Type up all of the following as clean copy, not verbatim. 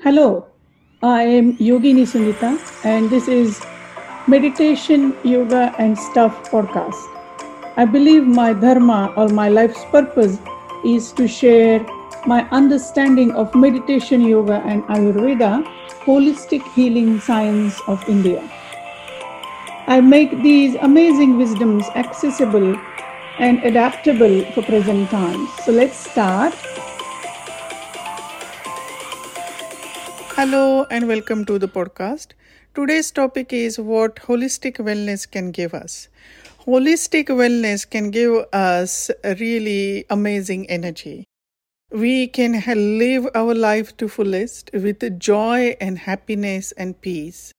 Hello, I am Yogini Sundita, and this is Meditation, Yoga, and Stuff podcast. I believe my dharma or my life's purpose is to share my understanding of meditation, yoga, and Ayurveda, holistic healing science of India. I make these amazing wisdoms accessible and adaptable for present times. So let's start. Hello and welcome to the podcast. Today's topic is what holistic wellness can give us. Holistic wellness can give us a really amazing energy. We can live our life to fullest with joy and happiness and peace.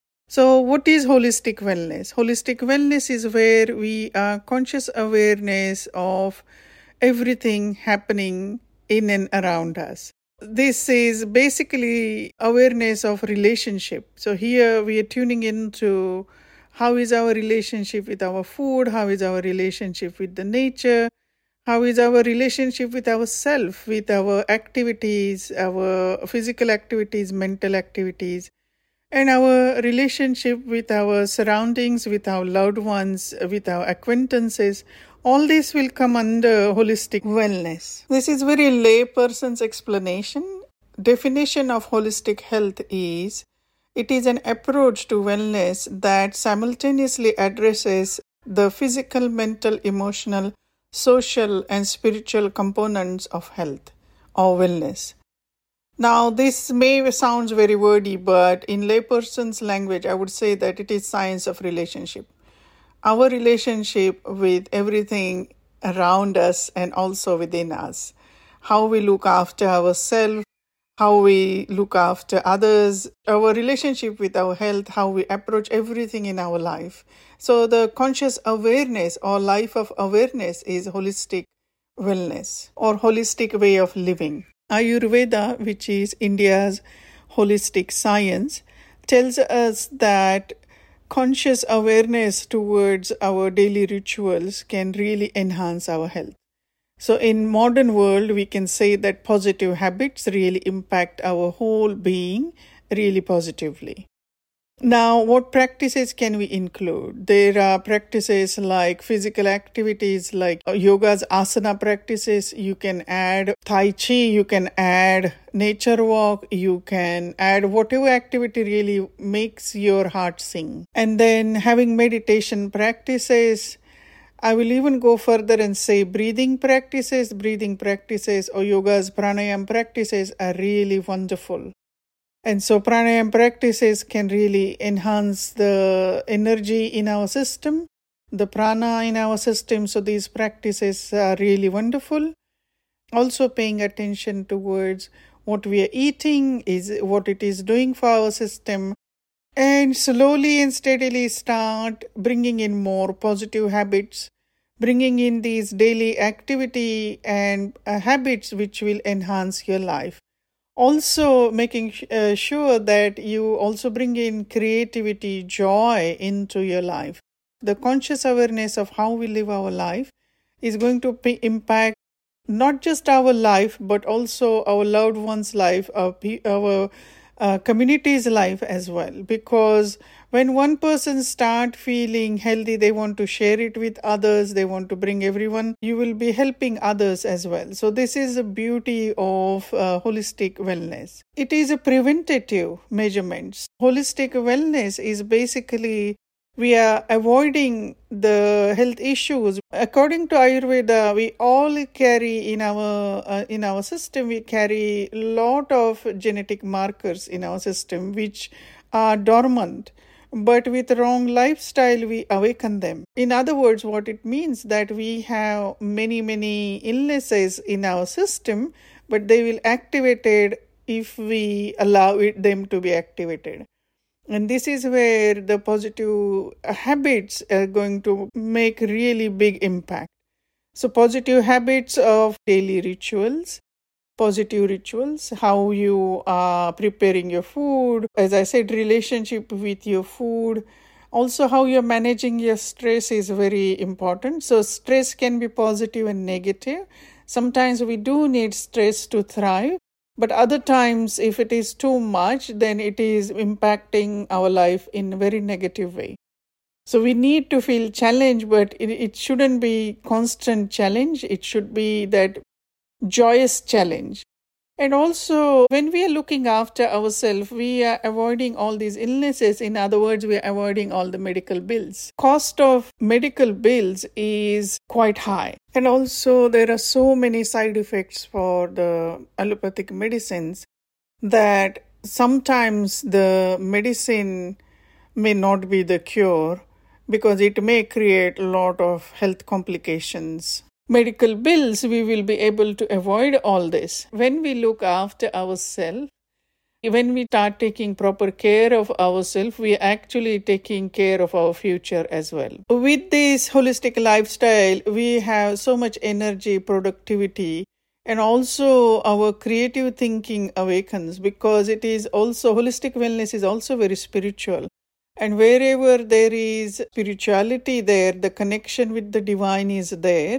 So what is holistic wellness? Holistic wellness is where we are conscious awareness of everything happening in and around us. This is basically awareness of relationship. So here we are tuning into how is our relationship with our food, how is our relationship with the nature, how is our relationship with ourself, with our activities, our physical activities, mental activities, and our relationship with our surroundings, with our loved ones, with our acquaintances. All this will come under holistic wellness. This is very layperson's explanation. Definition of holistic health is, it is an approach to wellness that simultaneously addresses the physical, mental, emotional, social, and spiritual components of health or wellness. Now, this may sound very wordy, but in layperson's language, I would say that it is science of relationship. Our relationship with everything around us and also within us. How we look after ourselves, how we look after others, our relationship with our health, how we approach everything in our life. So the conscious awareness or life of awareness is holistic wellness or holistic way of living. Ayurveda, which is India's holistic science, tells us that conscious awareness towards our daily rituals can really enhance our health. So in modern world, we can say that positive habits really impact our whole being really positively. Now, what practices can we include? There are practices like physical activities like yoga's asana practices. You can add Tai Chi, you can add nature walk, you can add whatever activity really makes your heart sing. And then having meditation practices. I will even go further and say breathing practices or yoga's pranayama practices are really wonderful. And so pranayama practices can really enhance the energy in our system, the prana in our system. So these practices are really wonderful. Also paying attention towards what we are eating, is what it is doing for our system. And slowly and steadily start bringing in more positive habits, bringing in these daily activity and habits which will enhance your life. Also making sure that you also bring in creativity, joy into your life. The conscious awareness of how we live our life is going to impact not just our life, but also our loved ones' life, our community's life as well. Because when one person start feeling healthy, they want to share it with others, they want to bring everyone, you will be helping others as well. So this is the beauty of holistic wellness. It is a preventative measurements. Holistic wellness is basically we are avoiding the health issues. According to Ayurveda, we all carry in our system, we carry a lot of genetic markers in our system which are dormant. But with wrong lifestyle, we awaken them. In other words, what it means that we have many illnesses in our system, but they will activated if we allow them to be activated. And this is where the positive habits are going to make really big impact. So positive habits of daily rituals, positive rituals, how you are preparing your food, as I said, relationship with your food, also how you're managing your stress is very important. So stress can be positive and negative. Sometimes we do need stress to thrive, But other times, if it is too much, then it is impacting our life in a very negative way. So we need to feel challenged, but it shouldn't be constant challenge. It should be that joyous challenge. And also, when we are looking after ourselves, we are avoiding all these illnesses. In other words, we are avoiding all the medical bills. Cost of medical bills is quite high. And also, there are so many side effects for the allopathic medicines that sometimes the medicine may not be the cure because it may create a lot of health complications. Medical bills, we will be able to avoid all this. When we look after ourselves, when we start taking proper care of ourselves, we are actually taking care of our future as well. With this holistic lifestyle, we have so much energy, productivity, and also our creative thinking awakens because it is also, holistic wellness is also very spiritual. And wherever there is spirituality there, the connection with the divine is there,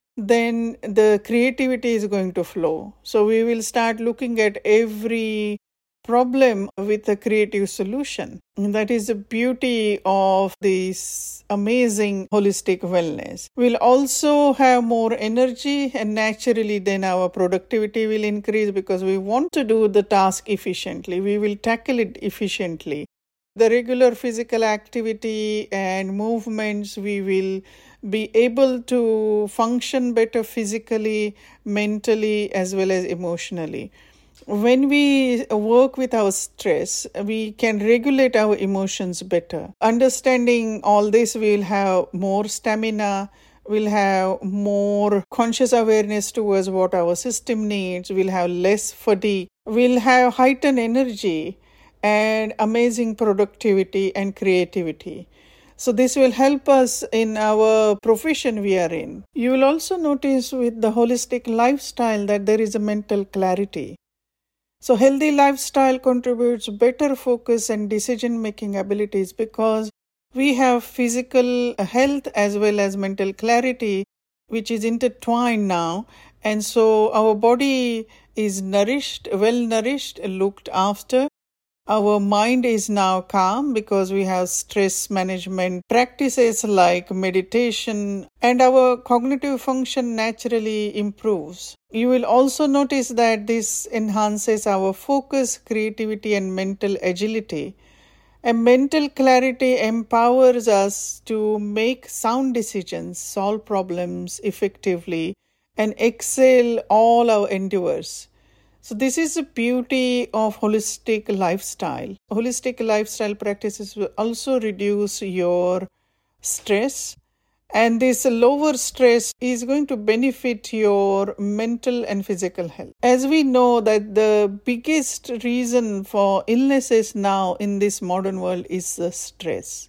then the creativity is going to flow. So we will start looking at every problem with a creative solution. And that is the beauty of this amazing holistic wellness. We'll also have more energy, and naturally then our productivity will increase because we want to do the task efficiently. We will tackle it efficiently. The regular physical activity and movements, we will be able to function better physically, mentally, as well as emotionally. When we work with our stress, we can regulate our emotions better. Understanding all this, we'll have more stamina, we'll have more conscious awareness towards what our system needs, we'll have less fatigue, we'll have heightened energy and amazing productivity and creativity. So this will help us in our profession we are in. You will also notice with the holistic lifestyle that there is a mental clarity. So healthy lifestyle contributes better focus and decision-making abilities because we have physical health as well as mental clarity, which is intertwined now. And so our body is nourished, well nourished, looked after. Our mind is now calm because we have stress management practices like meditation, and our cognitive function naturally improves. You will also notice that this enhances our focus, creativity, and mental agility. And mental clarity empowers us to make sound decisions, solve problems effectively, and excel all our endeavors. So this is the beauty of holistic lifestyle. Holistic lifestyle practices will also reduce your stress, and this lower stress is going to benefit your mental and physical health. As we know that the biggest reason for illnesses now in this modern world is the stress.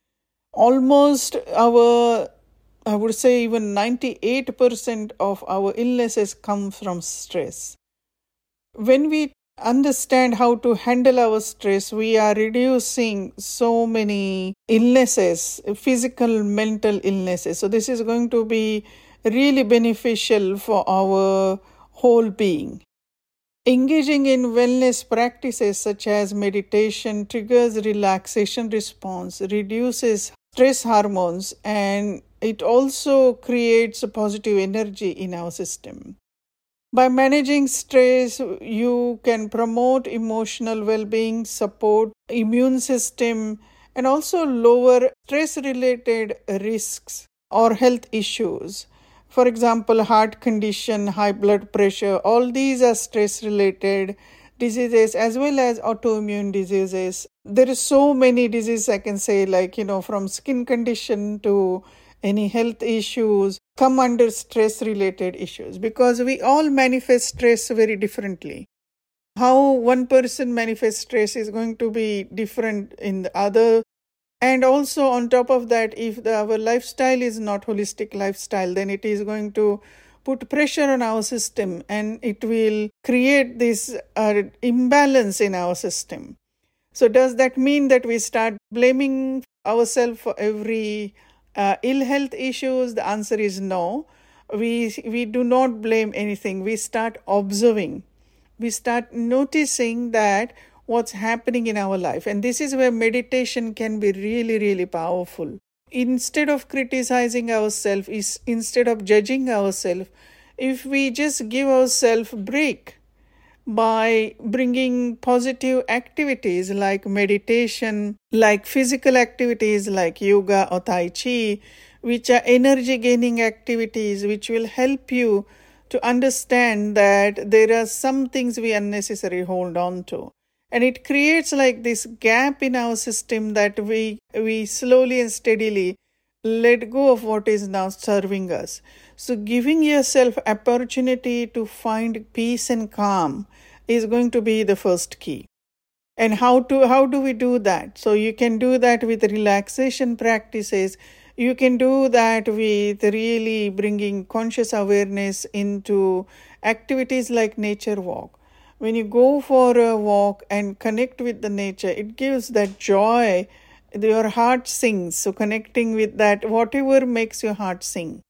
Almost I would say even 98% of our illnesses come from stress. When we understand how to handle our stress, we are reducing so many illnesses, physical, mental illnesses. So this is going to be really beneficial for our whole being. Engaging in wellness practices such as meditation triggers relaxation response, reduces stress hormones, and it also creates a positive energy in our system. By managing stress, you can promote emotional well-being, support immune system, and also lower stress-related risks or health issues. For example, heart condition, high blood pressure, all these are stress-related diseases as well as autoimmune diseases. There are so many diseases I can say, like, from skin condition to any health issues come under stress-related issues because we all manifest stress very differently. How one person manifests stress is going to be different in the other. And also on top of that, if our lifestyle is not holistic lifestyle, then it is going to put pressure on our system and it will create this imbalance in our system. So does that mean that we start blaming ourselves for every ill health issues? The answer is no. We do not blame anything. We start observing. we start noticing that what's happening in our life. And this is where meditation can be really, really powerful. Instead of criticizing ourselves, instead of judging ourselves, if we just give ourselves a break by bringing positive activities like meditation, like physical activities like yoga or Tai Chi, which are energy gaining activities, which will help you to understand that there are some things we unnecessarily hold on to. And it creates like this gap in our system that we slowly and steadily let go of what is now serving us. So giving yourself opportunity to find peace and calm is going to be the first key. And how do we do that? So you can do that with relaxation practices. You can do that with really bringing conscious awareness into activities like nature walk. When you go for a walk and connect with the nature, it gives that joy. Your heart sings. So connecting with that, whatever makes your heart sing.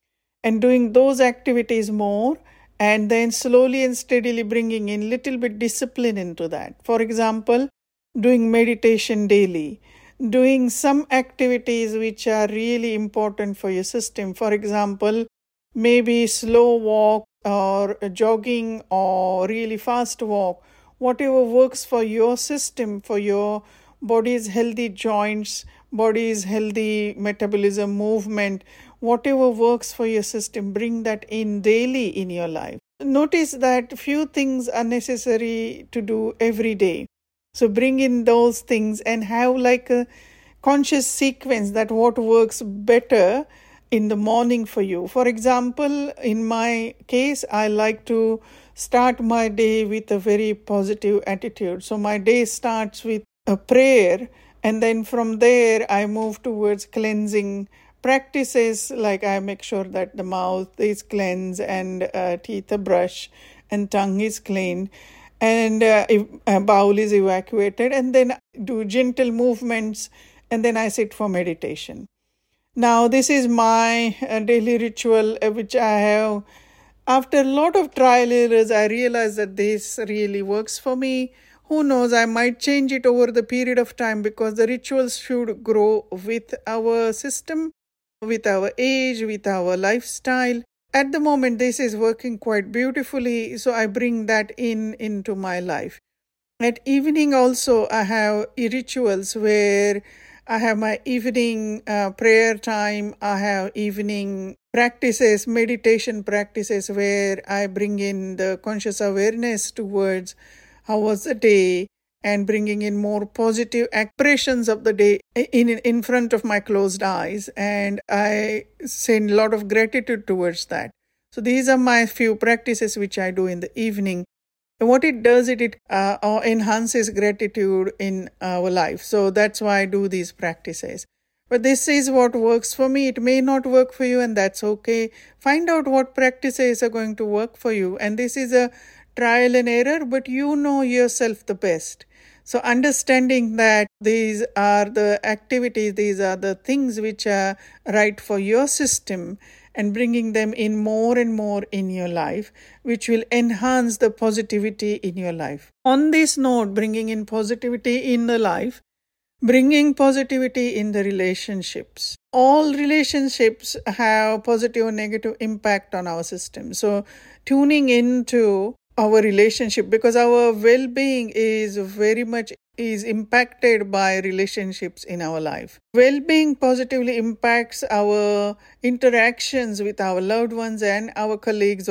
And doing those activities more, and then slowly and steadily bringing in little bit discipline into that. For example, doing meditation daily, doing some activities which are really important for your system. For example, maybe slow walk or jogging or really fast walk, whatever works for your system, for your body's healthy joints, body's healthy metabolism, movement, whatever works for your system, bring that in daily in your life. Notice that few things are necessary to do every day. So bring in those things and have like a conscious sequence that what works better in the morning for you. For example, in my case, I like to start my day with a very positive attitude. So my day starts with a prayer, and then from there I move towards cleansing practices, like I make sure that the mouth is cleansed and teeth are brushed and tongue is cleaned and bowel is evacuated, and then do gentle movements, and then I sit for meditation. Now this is my daily ritual which I have. After a lot of trial errors, I realized that this really works for me. Who knows, I might change it over the period of time, because the rituals should grow with our system, with our age, with our lifestyle. At the moment, this is working quite beautifully, so I bring that into my life. At evening also, I have rituals where I have my evening prayer time. I have evening practices, meditation practices, where I bring in the conscious awareness towards how was the day, and bringing in more positive expressions of the day in front of my closed eyes. And I send a lot of gratitude towards that. So these are my few practices which I do in the evening. And what it does, it enhances gratitude in our life. So that's why I do these practices. But this is what works for me. It may not work for you, and that's okay. Find out what practices are going to work for you. And this is a trial and error, but you know yourself the best. So understanding that these are the activities, these are the things which are right for your system, and bringing them in more and more in your life, which will enhance the positivity in your life. On this note, bringing in positivity in the life, bringing positivity in the relationships. All relationships have positive or negative impact on our system. So tuning into our relationship, because our well-being is very much impacted by relationships in our life. Well-being positively impacts our interactions with our loved ones and our colleagues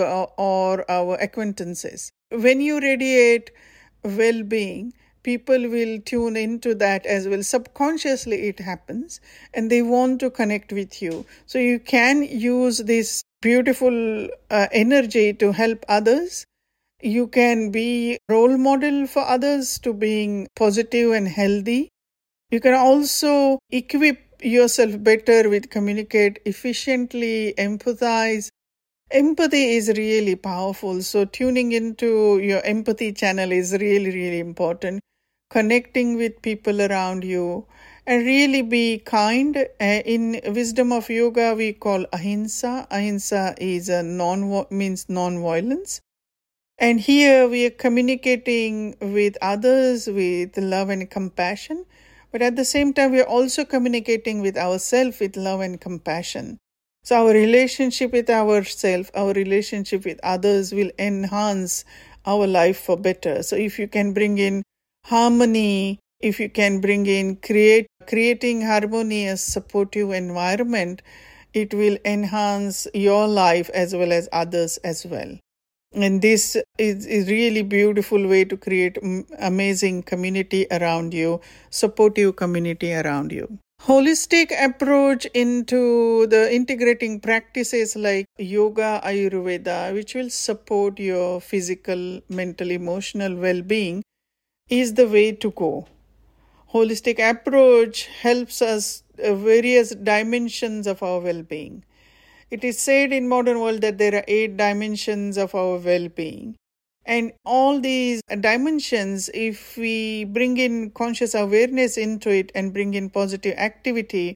or our acquaintances. When you radiate well-being, people will tune into that as well. Subconsciously it happens, and they want to connect with you. So you can use this beautiful energy to help others. You can be role model for others to being positive and healthy. You can also equip yourself better with communicate efficiently, empathize. Empathy is really powerful. So tuning into your empathy channel is really, really important. Connecting with people around you, and really be kind. In wisdom of yoga, we call ahimsa. Ahimsa is means non-violence. And here we are communicating with others with love and compassion, but at the same time, we are also communicating with ourselves with love and compassion. So our relationship with ourselves, our relationship with others will enhance our life for better. So if you can bring in harmony, if you can bring in creating harmonious, supportive environment, it will enhance your life as well as others as well. And this is a really beautiful way to create amazing community around you, supportive community around you. Holistic approach into the integrating practices like yoga, Ayurveda, which will support your physical, mental, emotional well-being, is the way to go. Holistic approach helps us various dimensions of our well-being. It is said in modern world that there are 8 dimensions of our well-being. And all these dimensions, if we bring in conscious awareness into it and bring in positive activity,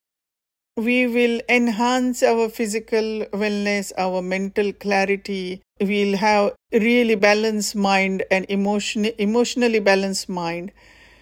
we will enhance our physical wellness, our mental clarity. We'll have really balanced mind and emotionally balanced mind.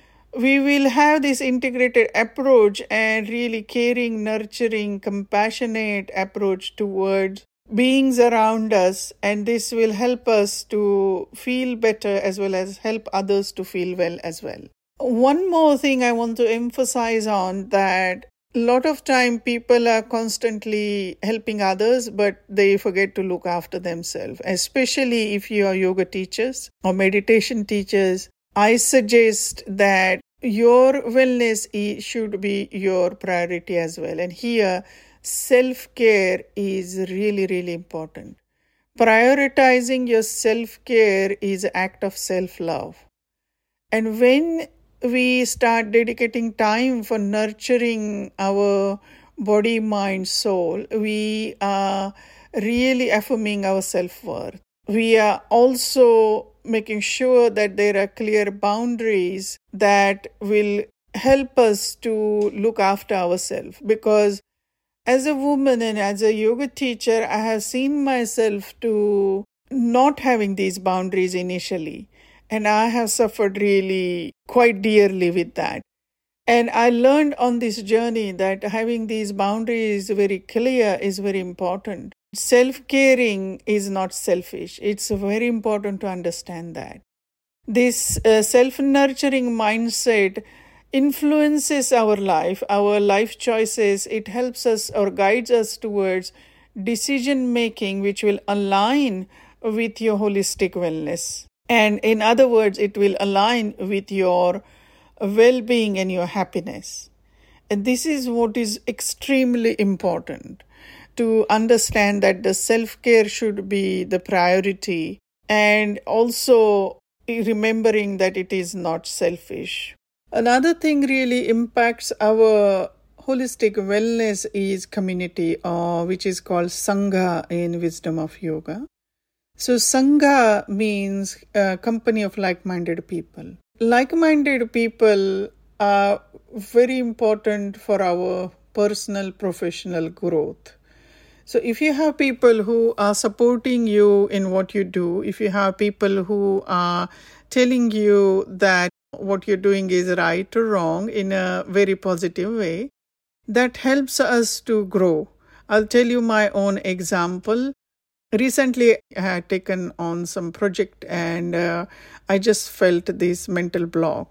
We will have this integrated approach and really caring, nurturing, compassionate approach towards beings around us, and this will help us to feel better as well as help others to feel well as well. One more thing I want to emphasize on, that a lot of time people are constantly helping others, but they forget to look after themselves, especially if you are yoga teachers or meditation teachers. I suggest that your wellness should be your priority as well. And here, self-care is really, really important. Prioritizing your self-care is an act of self-love. And when we start dedicating time for nurturing our body, mind, soul, we are really affirming our self-worth. We are also making sure that there are clear boundaries that will help us to look after ourselves. Because as a woman and as a yoga teacher, I have seen myself to not having these boundaries initially. And I have suffered really quite dearly with that. And I learned on this journey that having these boundaries very clear is very important. Self-caring is not selfish. It's very important to understand that. This self-nurturing mindset influences our life choices. It helps us or guides us towards decision-making which will align with your holistic wellness. And in other words, it will align with your well-being and your happiness. And this is what is extremely important, to understand that the self-care should be the priority, and also remembering that it is not selfish. Another thing really impacts our holistic wellness is community, which is called Sangha in Wisdom of Yoga. So Sangha means a company of like-minded people. Like-minded people are very important for our personal, professional growth. So if you have people who are supporting you in what you do, if you have people who are telling you that what you're doing is right or wrong in a very positive way, that helps us to grow. I'll tell you my own example. Recently, I had taken on some project and I just felt this mental block.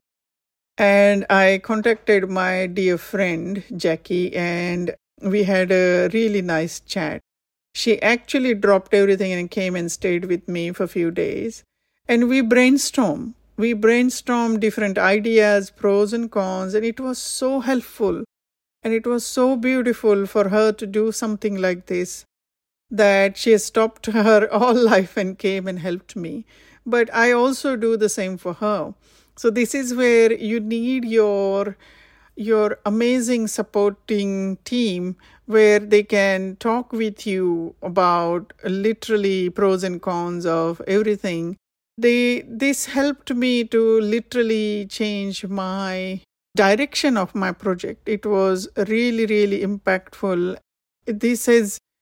And I contacted my dear friend, Jackie, and we had a really nice chat. She actually dropped everything and came and stayed with me for a few days. And we brainstormed. We brainstormed different ideas, pros and cons, and it was so helpful. And it was so beautiful for her to do something like this, that she stopped her all life and came and helped me. But I also do the same for her. So this is where you need your amazing supporting team, where they can talk with you about literally pros and cons of everything. This helped me to literally change my direction of my project. It was really, really impactful. This has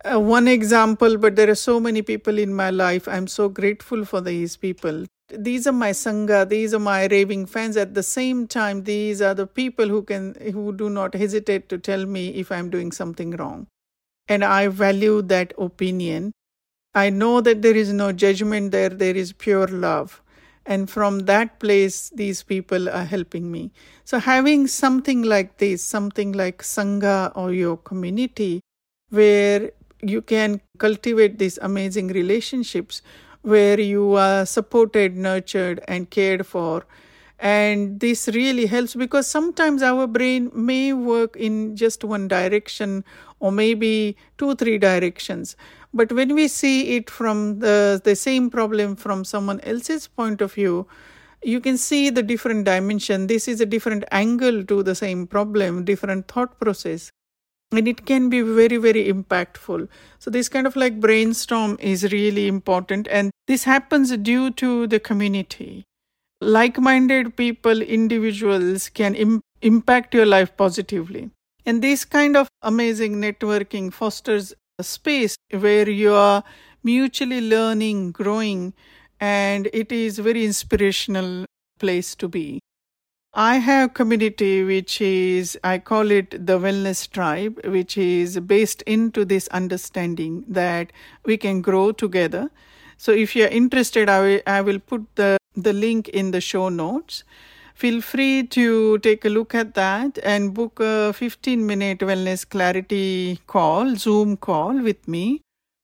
one example, but there are so many people in my life. I'm so grateful for these people. These are my sangha, these are my raving fans. At the same time, these are the people who do not hesitate to tell me if I'm doing something wrong. And I value that opinion. I know that there is no judgment there is pure love. And from that place, these people are helping me. So having something like this, something like Sangha or your community, where you can cultivate these amazing relationships, where you are supported, nurtured, and cared for. And this really helps, because sometimes our brain may work in just one direction or maybe 2-3 directions. But when we see it from the same problem from someone else's point of view, you can see the different dimension. This is a different angle to the same problem, different thought process. And it can be very, very impactful. So this kind of like brainstorm is really important. And this happens due to the community. Like-minded people, individuals can impact your life positively. And this kind of amazing networking fosters a space where you are mutually learning, growing, and it is a very inspirational place to be. I have community which is, I call it the Wellness Tribe, which is based into this understanding that we can grow together. So if you're interested, I will put the link in the show notes. Feel free to take a look at that and book a 15-minute wellness clarity call, Zoom call with me.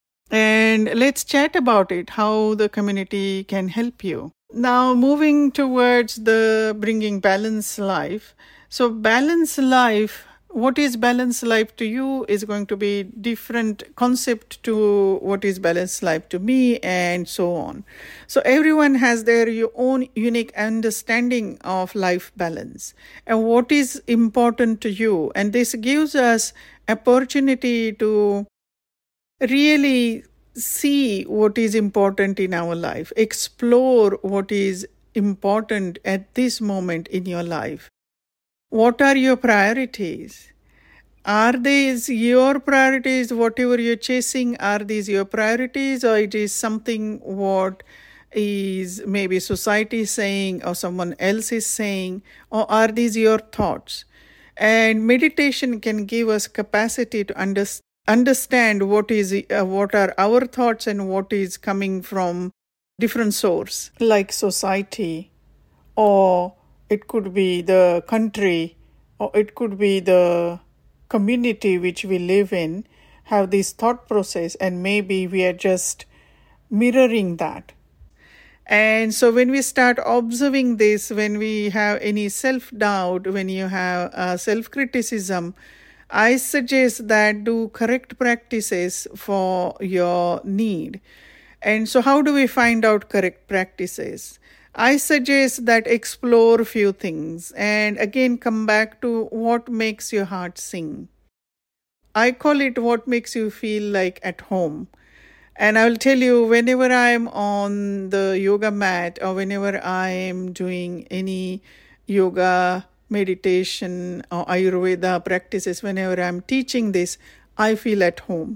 And let's chat about it, how the community can help you. Now, moving towards the bringing balanced life. So balanced life, what is balanced life to you is going to be different concept to what is balanced life to me, and so on. So everyone has their own unique understanding of life balance and what is important to you. And this gives us opportunity to really see what is important in our life, explore what is important at this moment in your life. What are your priorities? Are these your priorities? Whatever you're chasing, are these your priorities, or it is something what is maybe society saying or someone else is saying, or are these your thoughts? And meditation can give us capacity to understand what are our thoughts and what is coming from different source, like society, or it could be the country, or it could be the community which we live in, have this thought process, and maybe we are just mirroring that. And so when we start observing this, when we have any self-doubt, when you have self-criticism, I suggest that do correct practices for your need. And so how do we find out correct practices? I suggest that explore a few things and again come back to what makes your heart sing. I call it what makes you feel like at home. And I will tell you, whenever I'm on the yoga mat or whenever I am doing any yoga, meditation or Ayurveda practices, whenever I'm teaching this, I feel at home.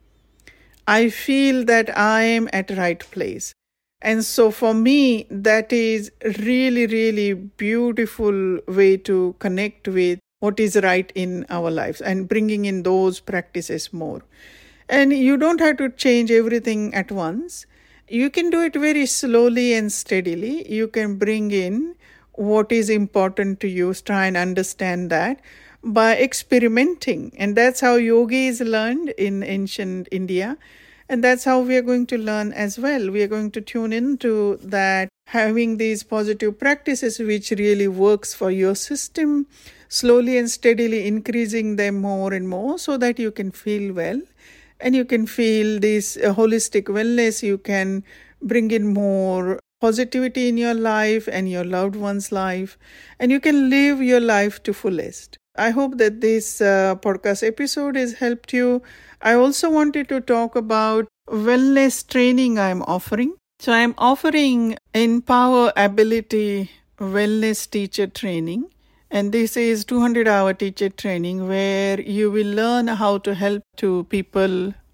I feel that I am at right place. And so for me, that is really, really beautiful way to connect with what is right in our lives and bringing in those practices more. And you don't have to change everything at once. You can do it very slowly and steadily. You can bring in what is important to you, try and understand that by experimenting. And that's how yoga is learned in ancient India. And that's how we are going to learn as well. We are going to tune into that, having these positive practices which really works for your system, slowly and steadily increasing them more and more so that you can feel well. And you can feel this holistic wellness. You can bring in more positivity in your life and your loved one's life. And you can live your life to fullest. I hope that this podcast episode has helped you. I also wanted to talk about wellness training I'm offering. So I'm offering Empower Ability Wellness Teacher Training. And this is 200-hour teacher training where you will learn how to help to people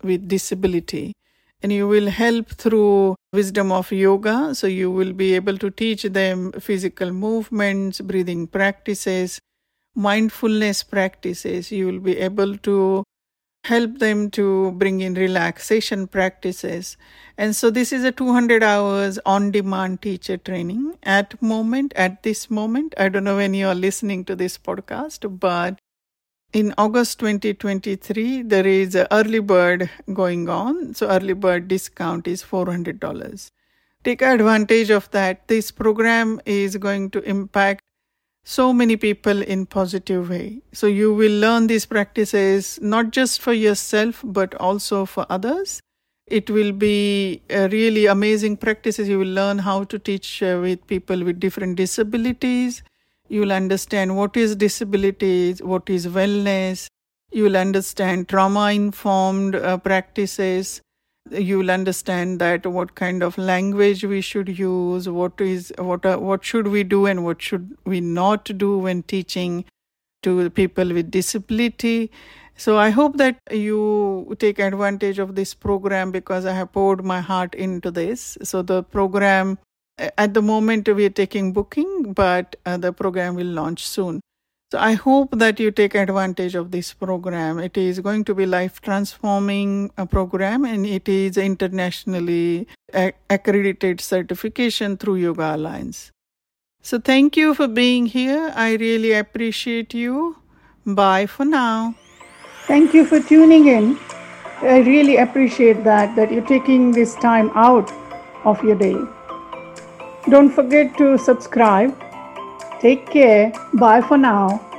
with disability. And you will help through wisdom of yoga. So you will be able to teach them physical movements, breathing practices, mindfulness practices. You will be able to help them to bring in relaxation practices. And so this is a 200 hours on-demand teacher training at this moment. I don't know when you are listening to this podcast, but in August 2023, there is an early bird going on. So early bird discount is $400. Take advantage of that. This program is going to impact so many people in positive way. So you will learn these practices not just for yourself, but also for others. It will be really amazing practices. You will learn how to teach with people with different disabilities. You will understand what is disabilities, what is wellness. You will understand trauma-informed practices. You will understand that what kind of language we should use, what should we do and what should we not do when teaching to people with disability. So I hope that you take advantage of this program because I have poured my heart into this. So the program, at the moment we are taking booking, but the program will launch soon. So I hope that you take advantage of this program. It is going to be life-transforming program, and it is internationally accredited certification through Yoga Alliance. So thank you for being here. I really appreciate you. Bye for now. Thank you for tuning in. I really appreciate that you're taking this time out of your day. Don't forget to subscribe. Take care. Bye for now.